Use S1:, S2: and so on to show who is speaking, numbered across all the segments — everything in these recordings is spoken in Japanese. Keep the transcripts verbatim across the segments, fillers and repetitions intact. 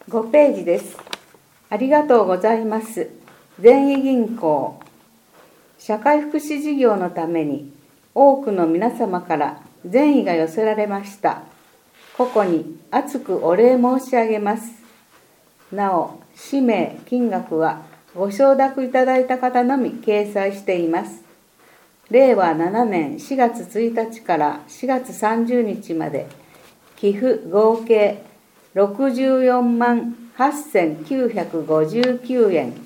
S1: ごページです。ありがとうございます。善意銀行。社会福祉事業のために多くの皆様から善意が寄せられました。ここに厚くお礼申し上げます。なお、氏名、金額はご承諾いただいた方のみ掲載しています。れいわななねんしがつついたちからしがつさんじゅうにちまで、寄付合計ろくじゅうよんまんはっせんきゅうひゃくごじゅうきゅうえん。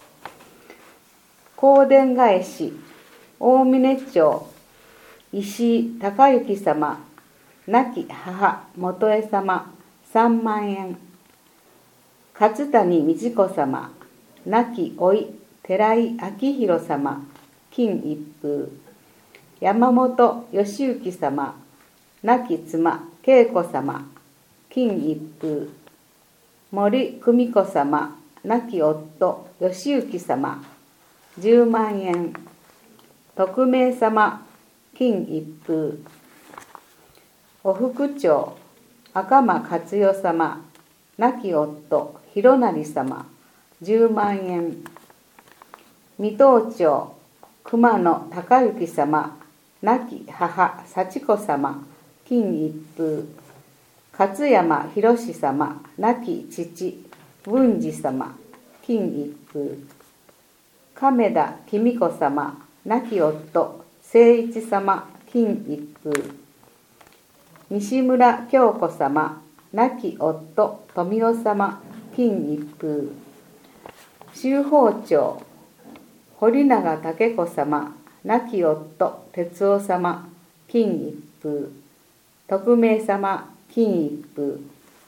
S1: 香典返し、大峰町、石井隆之様、亡き母、元江様、さんまんえん。勝谷美智子様、亡き甥、寺井明弘様、金一封。山本義行様、亡き妻、恵子様、金一封。森久美子様、亡き夫、義行様、じゅうまんえん。匿名様、金一封。お副長、赤間勝代様、亡き夫、広成様、じゅうまんえん。水戸町、熊野孝之様、亡き母、幸子様、金一封。勝山博様、亡き父、文治様、金一封。亀田公子様、亡き夫、誠一様、金一封。西村京子様、亡き夫、富夫様、金一封。州法長、堀永武子様、亡き夫、哲夫様、金一封。匿名様、金一封。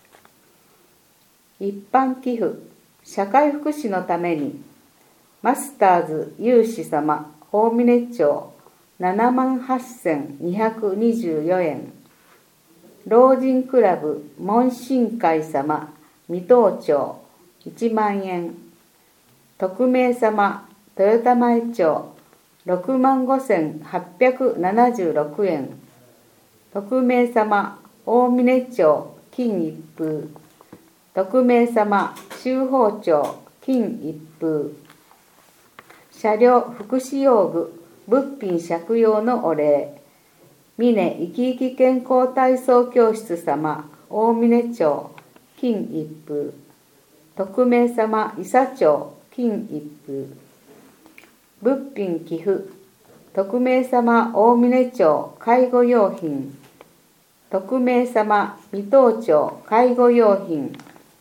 S1: 一般寄付、社会福祉のために、マスターズ有志様、大峰町、ななまんはっせんにひゃくにじゅうよえん。老人クラブ門信会様、水戸町、いちまんえん。匿名様、豊田前町、ろくまんごせんはっぴゃくななじゅうろくえん。匿名様、大峰町、金一封。匿名様、州法町、金一封。車両福祉用具、物品借用のお礼。峰生き生き健康体操教室様、大峰町、金一封。匿名様、伊佐町、金一封。物品寄付、匿名様、大峰町、介護用品。匿名様、水戸町、介護用品。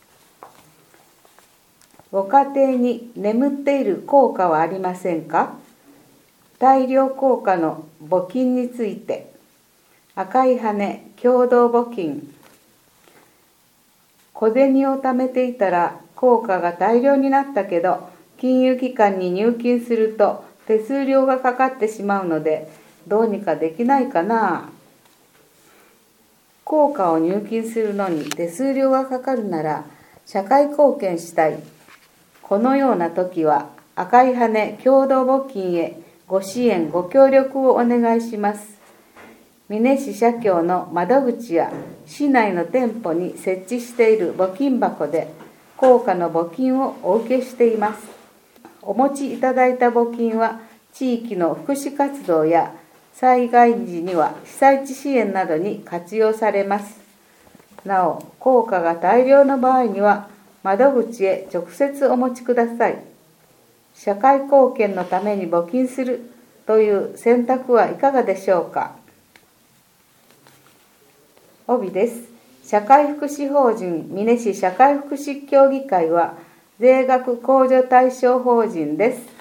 S1: ご家庭に眠っている硬貨はありませんか？大量硬貨の募金について。赤い羽共同募金。小銭を貯めていたら硬貨が大量になったけど、金融機関に入金すると手数料がかかってしまうので、どうにかできないかな。硬貨を入金するのに手数料がかかるなら社会貢献したい。このような時は赤い羽共同募金へご支援ご協力をお願いします。美祢市社協の窓口や市内の店舗に設置している募金箱で硬貨の募金をお受けしています。お持ちいただいた募金は地域の福祉活動や災害時には被災地支援などに活用されます。なお、硬貨が大量の場合には窓口へ直接お持ちください。社会貢献のために募金するという選択はいかがでしょうか。帯です。社会福祉法人美祢市社会福祉協議会は税額控除対象法人です。